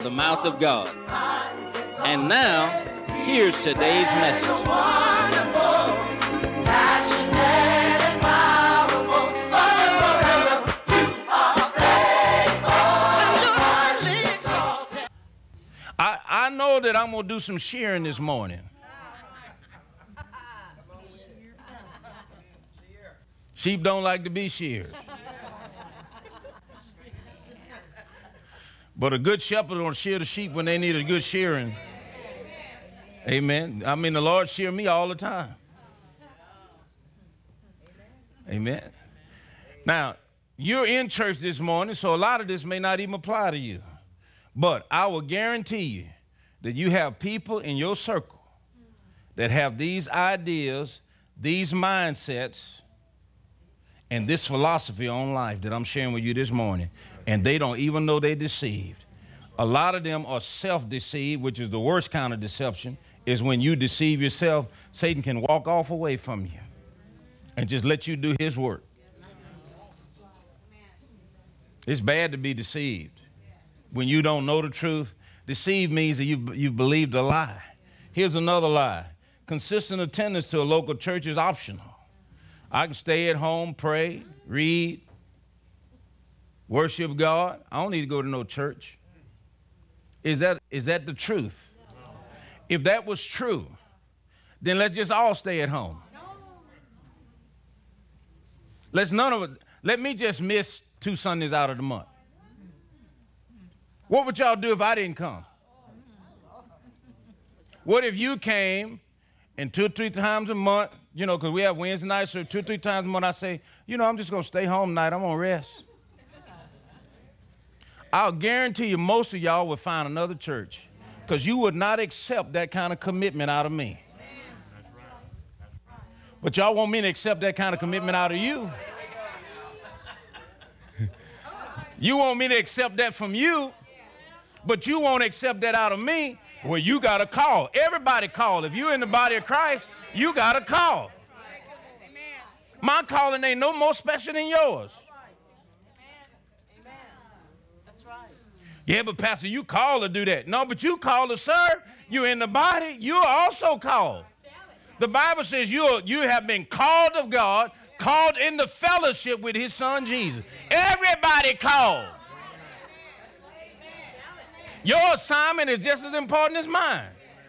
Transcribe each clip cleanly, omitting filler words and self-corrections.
The mouth of God. And now, here's today's message. I know that I'm going to do some sharing this morning. Sheep don't like to be sheared. But a good shepherd don't shear the sheep when they need a good shearing. Amen. I mean, the Lord shear me all the time. Amen. Now, you're in church this morning, so a lot of this may not even apply to you. But I will guarantee you that you have people in your circle that have these ideas, these mindsets, and this philosophy on life that I'm sharing with you this morning, and they don't even know they're deceived. A lot of them are self-deceived, which is the worst kind of deception, is when you deceive yourself. Satan can walk off away from you and just let you do his work. It's bad to be deceived. When you don't know the truth, deceive means that you've believed a lie. Here's another lie. Consistent attendance to a local church is optional. I can stay at home, pray, read, worship God. I don't need to go to no church. Is that the truth? If that was true, then let's just all stay at home. Let me just miss 2 Sundays out of the month. What would y'all do if I didn't come? What if you came and 2 or 3 times a month, because we have Wednesday nights, so 2 or 3 times a month I say, I'm just going to stay home tonight. I'm going to rest. I'll guarantee you most of y'all would find another church because you would not accept that kind of commitment out of me. But y'all want me to accept that kind of commitment out of you. You want me to accept that from you, but you won't accept that out of me. Well, you got to call. Everybody call. If you're in the body of Christ, you got to call. My calling ain't no more special than yours. Yeah, but Pastor, you called to do that. No, but you called to serve. You're in the body. You are also called. The Bible says you have been called of God, called in the fellowship with his son Jesus. Everybody called. Your assignment is just as important as mine.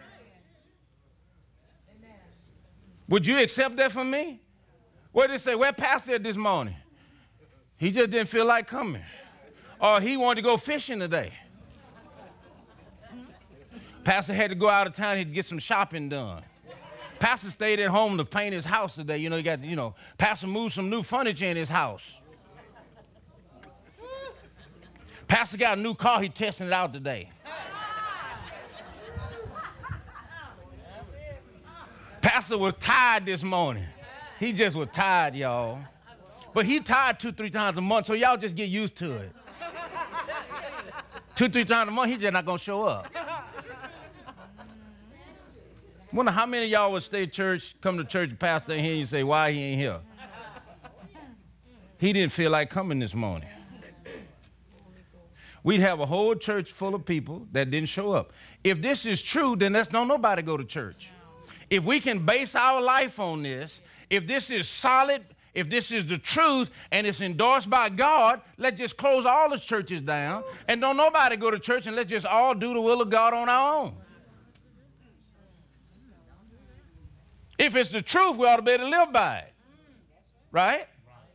Would you accept that from me? What did it say? Where Pastor at this morning? He just didn't feel like coming. Or he wanted to go fishing today. Pastor had to go out of town. He'd get some shopping done. Pastor stayed at home to paint his house today. Pastor moved some new furniture in his house. Pastor got a new car. He's testing it out today. Pastor was tired this morning. He just was tired, y'all. But he tired 2 or 3 times a month, so y'all just get used to it. 2 or 3 times a month, he's just not going to show up. Wonder how many of y'all would stay at church, come to church, pastor ain't here, and you say, why he ain't here? He didn't feel like coming this morning. We'd have a whole church full of people that didn't show up. If this is true, then let's don't nobody go to church. If we can base our life on this, if this is solid, if this is the truth and it's endorsed by God, let's just close all the churches down and don't nobody go to church, and let's just all do the will of God on our own. If it's the truth, we ought to be able to live by it. Right?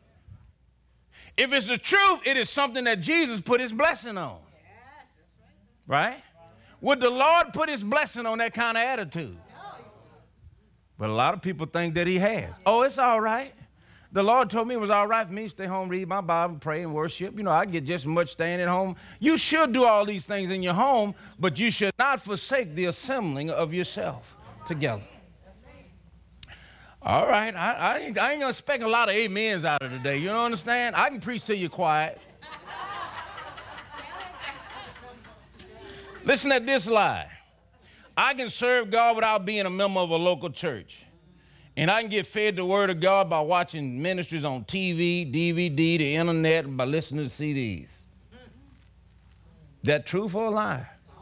If it's the truth, it is something that Jesus put his blessing on. Right? Would the Lord put his blessing on that kind of attitude? But a lot of people think that he has. Oh, it's all right. The Lord told me it was all right for me to stay home, read my Bible, pray and worship. I get just as much staying at home. You should do all these things in your home, but you should not forsake the assembling of yourself together. All right, I ain't going to expect a lot of amens out of today. You understand? I can preach till you're quiet. Listen at this lie. I can serve God without being a member of a local church. And I can get fed the word of God by watching ministries on TV, DVD, the internet, and by listening to CDs. That true or a lie?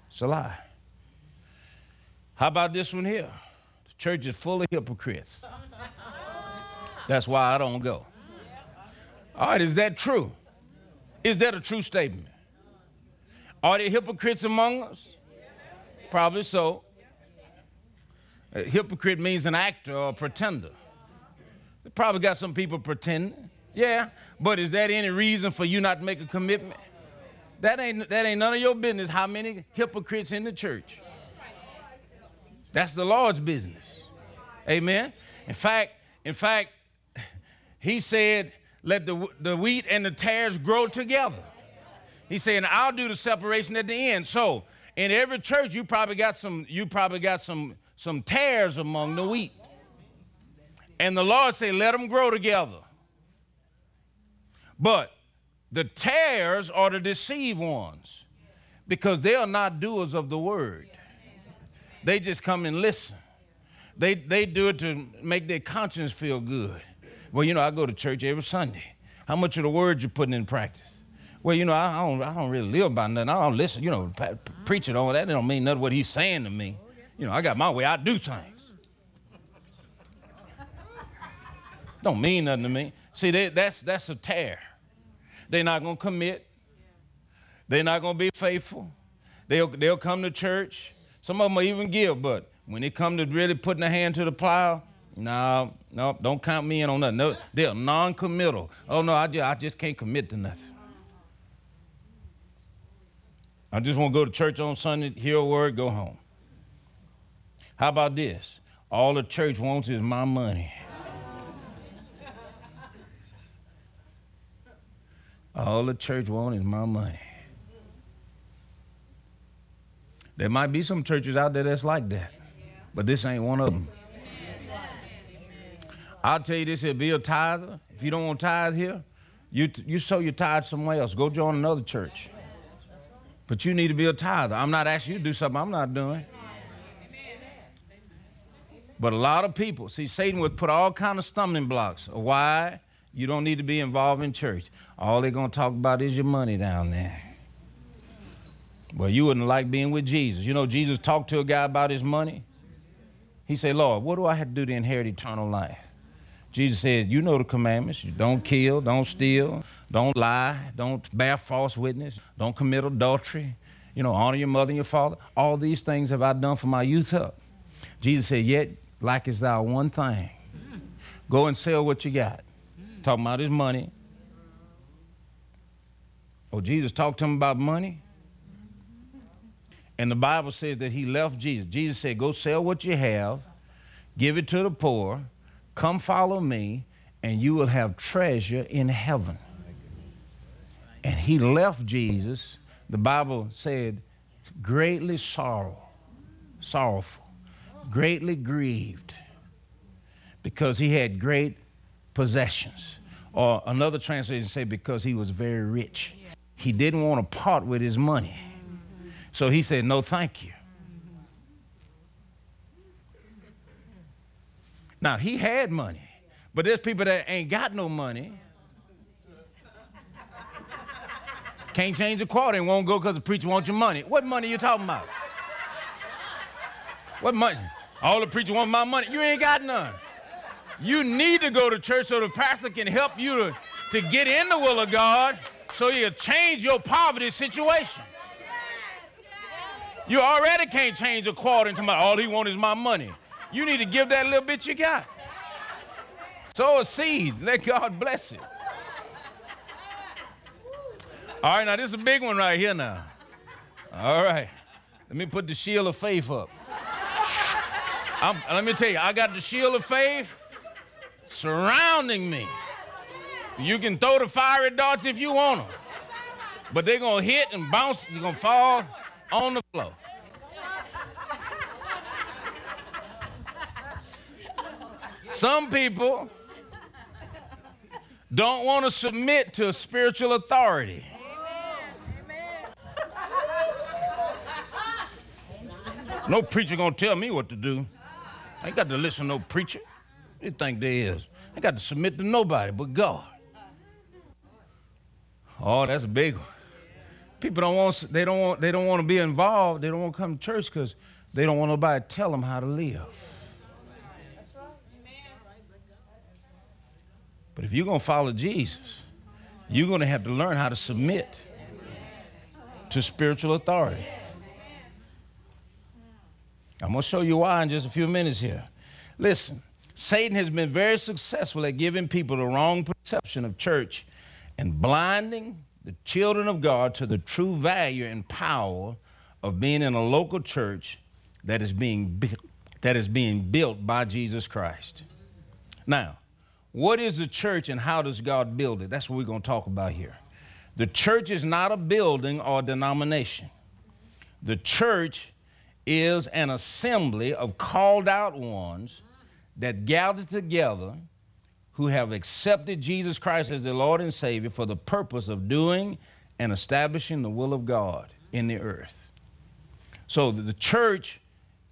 It's a lie. How about this one here? The church is full of hypocrites. That's why I don't go. All right, is that true? Is that a true statement? Are there hypocrites among us? Probably so. A hypocrite means an actor or a pretender. They probably got some people pretending. Yeah, but is that any reason for you not to make a commitment? That ain't none of your business how many hypocrites in the church. That's the Lord's business. Amen. In fact, he said, let the wheat and the tares grow together. He said, I'll do the separation at the end. So in every church, you probably got some tares among the wheat. And the Lord said, let them grow together. But the tares are the deceived ones, because they are not doers of the word. They just come and listen. They do it to make their conscience feel good. Well, you know, I go to church every Sunday. How much of the word you putting in practice? Well, you know, I don't really live by nothing. I don't listen. You know, preaching on that don't mean nothing what he's saying to me. You know, I got my way. I do things. Don't mean nothing to me. See, that's a tear. They're not going to commit. They're not going to be faithful. They'll come to church. Some of them will even give, but when it come to really putting a hand to the plow, no, don't count me in on nothing. No, they're non-committal. Oh, no, I just can't commit to nothing. I just want to go to church on Sunday, hear a word, go home. How about this? All the church wants is my money. All the church wants is my money. There might be some churches out there that's like that, but this ain't one of them. I'll tell you this here, be a tither. If you don't want tithe here, you sow your tithe somewhere else. Go join another church. But you need to be a tither. I'm not asking you to do something I'm not doing. But a lot of people, see, Satan would put all kind of stumbling blocks of why you don't need to be involved in church. All they're going to talk about is your money down there. Well, you wouldn't like being with Jesus. You know, Jesus talked to a guy about his money. He said, Lord, what do I have to do to inherit eternal life? Jesus said, you know the commandments. You don't kill, don't steal, don't lie, don't bear false witness, don't commit adultery, you know, honor your mother and your father. All these things have I done for my youth up. Jesus said, yet lackest thou one thing. Go and sell what you got. Talking about his money. Oh, Jesus talked to him about money. And the Bible says that he left Jesus. Jesus said, go sell what you have, give it to the poor, come follow me, and you will have treasure in heaven. And he left Jesus, the Bible said, greatly sorrowful, greatly grieved, because he had great possessions. Or another translation say because he was very rich. He didn't want to part with his money. So he said, no, thank you. Now, he had money, but there's people that ain't got no money. Can't change a quarter and won't go because the preacher wants your money. What money you talking about? What money? All the preacher wants my money. You ain't got none. You need to go to church so the pastor can help you to get in the will of God so he'll change your poverty situation. You already can't change a quarter into all he wants is my money. You need to give that little bit you got. Sow a seed. Let God bless it. All right, now this is a big one right here now. All right. Let me put the shield of faith up. Let me tell you, I got the shield of faith surrounding me. You can throw the fiery darts if you want them, but they're going to hit and bounce. You're going to fall on the floor. Some people don't want to submit to a spiritual authority. No preacher going to tell me what to do. I ain't got to listen to no preacher. You think there is. I ain't got to submit to nobody but God. Oh, that's a big one. People don't want to be involved. They don't want to come to church because they don't want nobody to tell them how to live. But if you're going to follow Jesus, you're going to have to learn how to submit to spiritual authority. I'm going to show you why in just a few minutes here. Listen, Satan has been very successful at giving people the wrong perception of church and blinding the children of God to the true value and power of being in a local church that is being built by Jesus Christ. Now, what is the church and how does God build it? That's what we're going to talk about here. The church is not a building or denomination. The church is an assembly of called out ones that gather together who have accepted Jesus Christ as their Lord and Savior for the purpose of doing and establishing the will of God in the earth. So the church,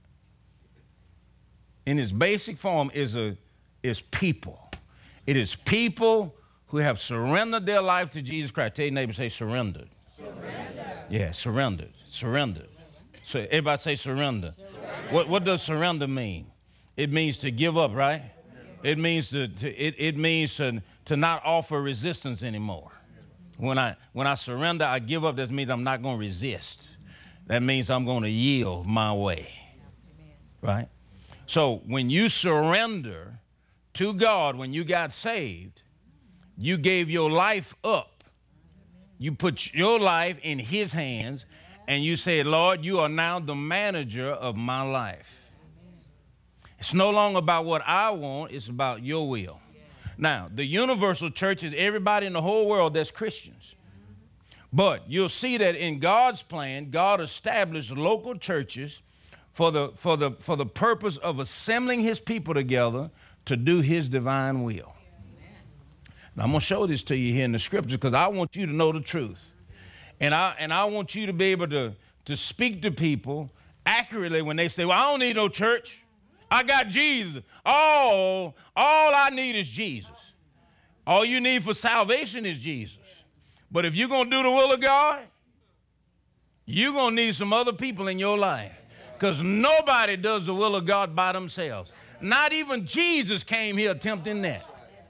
in its basic form, is people. It is people who have surrendered their life to Jesus Christ. Tell your neighbor, say surrendered. Surrendered. Yeah, surrendered. Surrendered. So everybody say surrender. What does surrender mean? It means to give up, right? It means to not offer resistance anymore. When I surrender, I give up. That means I'm not going to resist. That means I'm going to yield my way, right? So when you surrender to God, when you got saved, you gave your life up. You put your life in His hands, and you said, Lord, you are now the manager of my life. It's no longer about what I want, it's about your will. Now, the universal church is everybody in the whole world that's Christians. But you'll see that in God's plan, God established local churches for the purpose of assembling His people together to do His divine will. Now, I'm going to show this to you here in the scriptures because I want you to know the truth. And I want you to be able to speak to people accurately when they say, well, I don't need no church. I got Jesus. All I need is Jesus. All you need for salvation is Jesus. But if you're going to do the will of God, you're going to need some other people in your life because nobody does the will of God by themselves. Not even Jesus came here attempting that.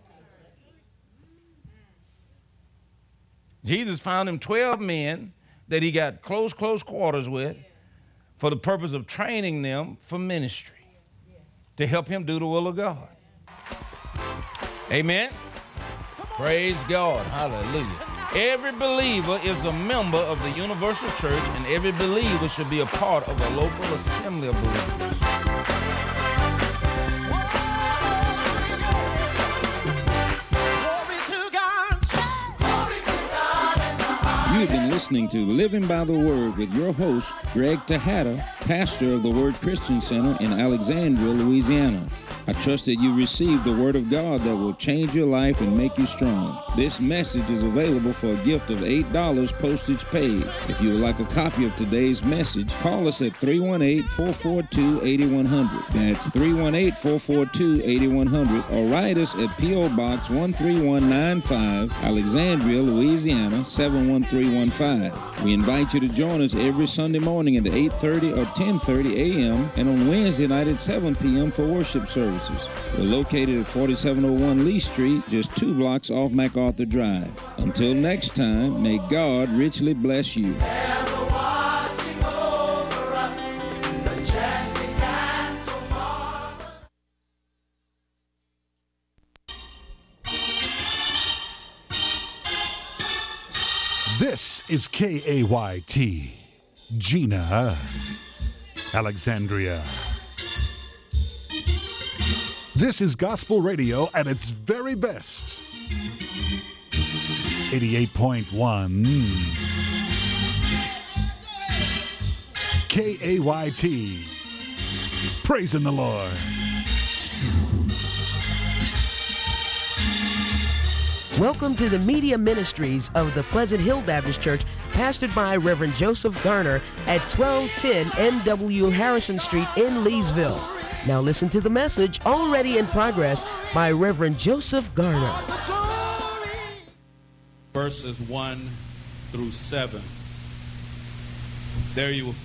Jesus found him 12 men that he got close quarters with for the purpose of training them for ministry to help him do the will of God. Amen? Praise God. Hallelujah. Every believer is a member of the universal church, and every believer should be a part of a local assembly of believers. You've been listening to Living by the Word with your host, Greg Tejada, pastor of the Word Christian Center in Alexandria, Louisiana. I trust that you received the Word of God that will change your life and make you strong. This message is available for a gift of $8 postage paid. If you would like a copy of today's message, call us at 318-442-8100. That's 318-442-8100, or write us at P.O. Box 13195, Alexandria, Louisiana 71315. We invite you to join us every Sunday morning at 8:30 or 10:30 a.m. and on Wednesday night at 7 p.m. for worship services. We're located at 4701 Lee Street, just 2 blocks off MacArthur Drive. Until next time, may God richly bless you. This is KAYT, Gina, Alexandria. This is gospel radio at its very best. 88.1 KAYT. Praising the Lord. Welcome to the media ministries of the Pleasant Hill Baptist Church, pastored by Reverend Joseph Garner at 1210 NW Harrison Street in Leesville. Now listen to the message already in progress by Reverend Joseph Garner. Verses 1 through 7. There you will find